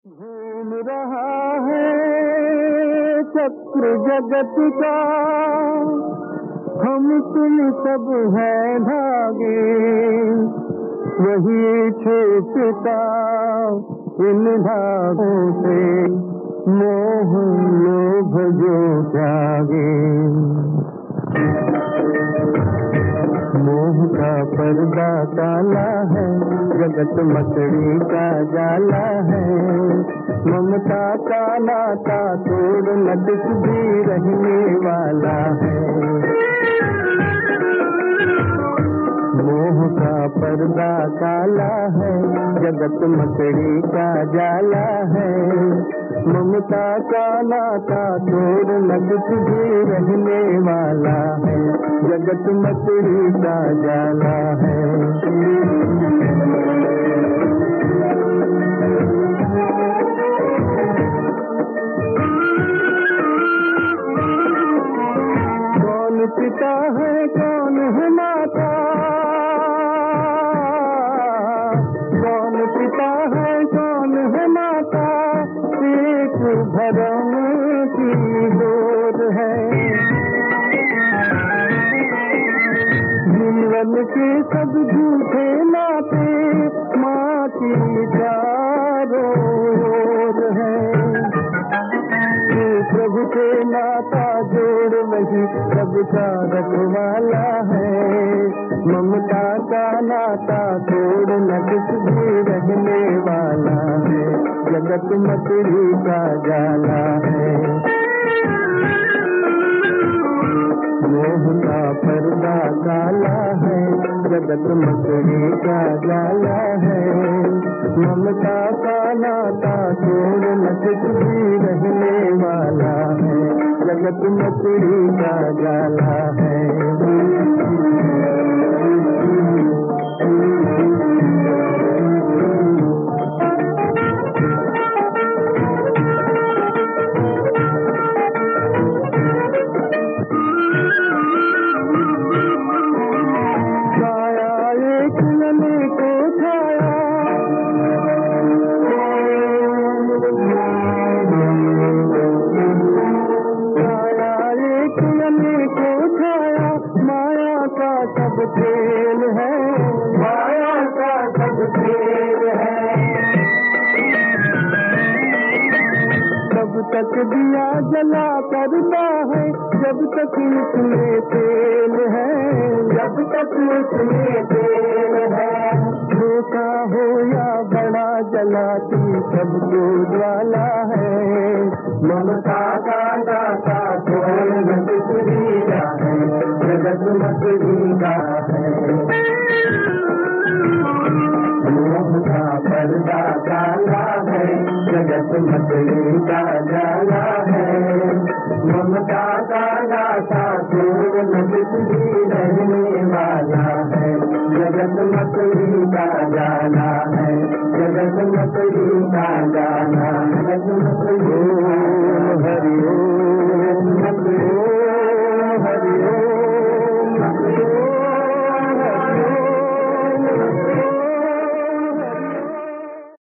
घूम रहा है चक्र जगत का, हम तुम सब है धागे, वही छूटता इन धागों से, मोह लोभ जो जागे। मोह का पर्दा काला है, जगत मकड़ी का जाला है, ममता का नाता तोड़ न कुछ भी रहने वाला है। मोह का पर्दा काला है, जगत मकड़ी का जाला है, ममता का नाता तोड़ न कुछ भी रहने वाला है, जगत मकड़ी का जाला है। कौन पिता है कौन है माता, कौन पिता है कौन है माता, एक भरम की डोर है। जीवन के सब झूठे नाते माटी चारों ओर है, प्रभु के नाता जोड़ वही सबका रखवाला है, ममता का नाता तोड़ न कुछ भी रहने वाला है, जगत मकड़ी का जाला है। मोह का पर्दा काला है, जगत मकड़ी का जाला है, ममता का नाता तोड़ न कुछ भी रहने वाला है, जगत मकड़ी का जाला है। सब खेल है, माया का सब खेल है, तब तक दिया जला करता है, जब तक उसमें तेल है, जब तक उसमें तेल है, छोटा हो या बड़ा जलाती सबको ज्वाला है, ममता का दाता तोड़ न कुछ भी जाए, जगत मकड़ी का है। मोह का पर्दा काला है, जगत मकड़ी का जाला है, ममता का नाता तोड़ न कुछ भी रहने वाला है, जगत मकड़ी का जाला है, जगत मकड़ी का जाला है, जगत मकड़ी